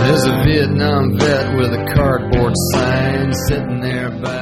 There's a Vietnam vet with a cardboard sign sitting there by